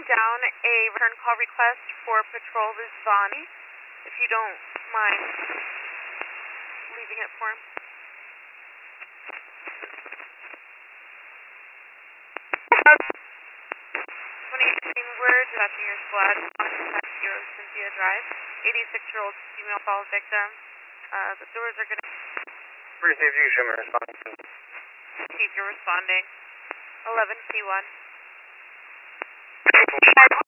down a return call request for Patrol Vizvani, if you don't mind leaving it for him. 2018, we're dispatching your squad on contact 0 Cynthia Drive, 86-year-old female fall victim. The doors are going to... Received, you show me response. Received, you're responding. 11 P1.